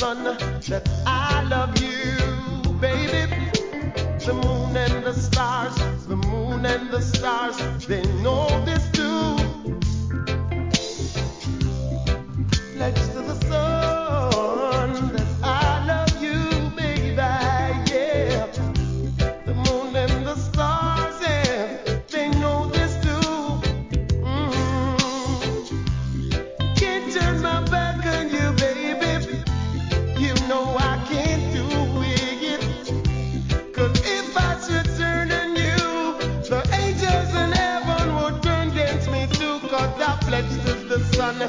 sun that I love you, baby. The moon and the stars, the moon and the stars, they know this too. Pledge to the sun that I love you, baby, yeah. The moon and the stars, yeah, they know this too. Can't turn my back on you, baby. You know I can't do it. 'Cause if I should turn on you, the angels in heaven would turn against me too. 'Cause I pledged to the sun